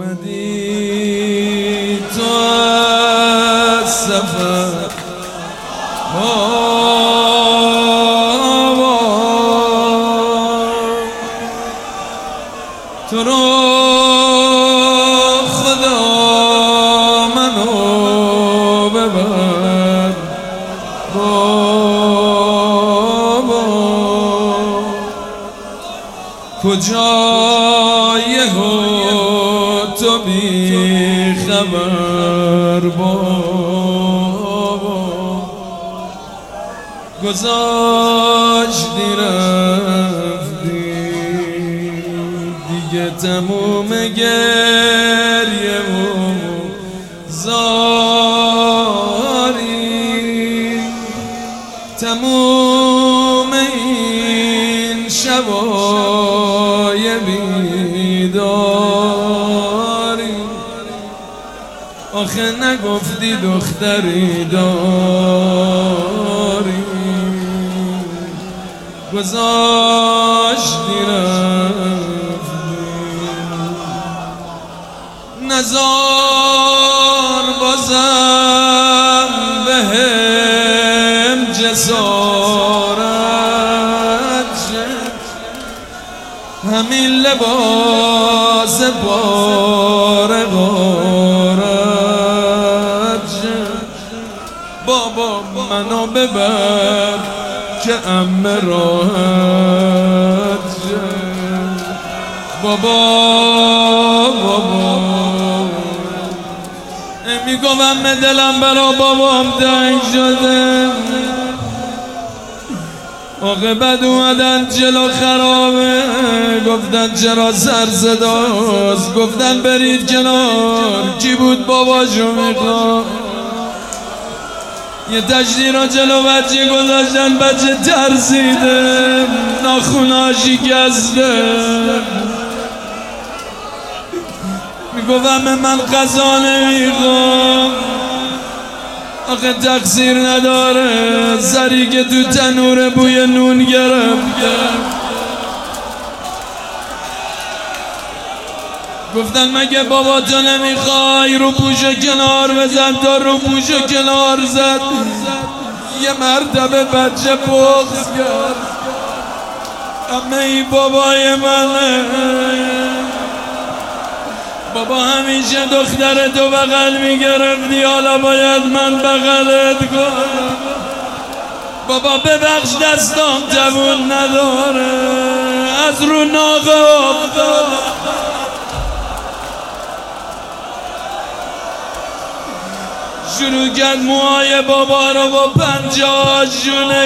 اومدی تو از سفر تو رو خدا منو ببر بابا کجای تو بی خبر بابا گذاشتی رفتی دیگه تموم گریه و زاری تموم این شبای بیداری آخه نگفتی دختری داری گذاشتی رفتی نزار بازم بهم جسارت همین لباس بار غارت بابا منو ببر که ام راحت بابا میگم دلم برا بابام تنگ شده آقا بد اومدن جلو خرابه گفتن چرا سر صداست گفتن برید کنار کی بود باباشو میخواد یه تشدیر جلو بچه گذاشتن بچه ترسیده ناخونا شکسته میگفتم من غذا نمیخوام آخه تقصیر نداره سری که تو تنور بوی نون گرفته گفتن مگه بابا تو نمیخوای رو پوشو کنار بزن تا رو پوشو کنار زد یه مرتبه بچه بغض کرد اما این بابای منه بابا همیشه دختر تو بغل میگرفتی حالا باید من بغلت کنم بابا ببخش دستام جوون نداره از رو ناقه افتاد شروع کرد موهای بابا رو با پنجه‌هاشونه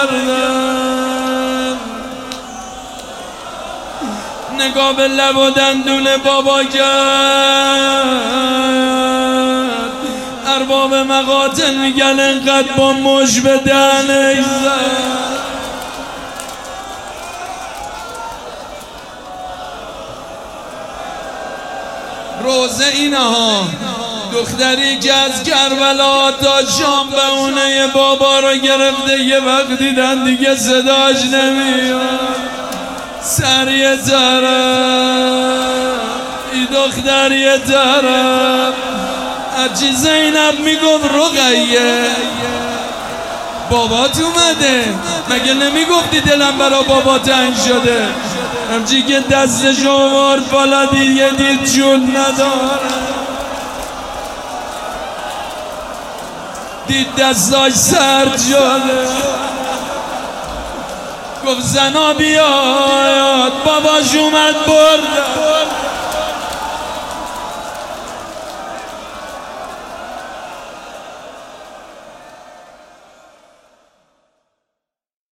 کردن نگاه به لب و دندون بابا کرد ارباب مقاتل میگن انقدر با مش به دهنش زد روزه اینها دختری که از کربلا تا شام به اونه بابا رو گرفته یه وقت دیدن دیگه صداش نمیاد سر یه طرف ای دختر یه طرف هرچی زینب میگفت رقیه بابات اومده مگه نمیگفتی دلم برا بابا تنگ شده همچی که دستش آورد بالا دیگه دید جون نداره دید دستاش سرد شده گفت زنا بیاد باباش اومد برد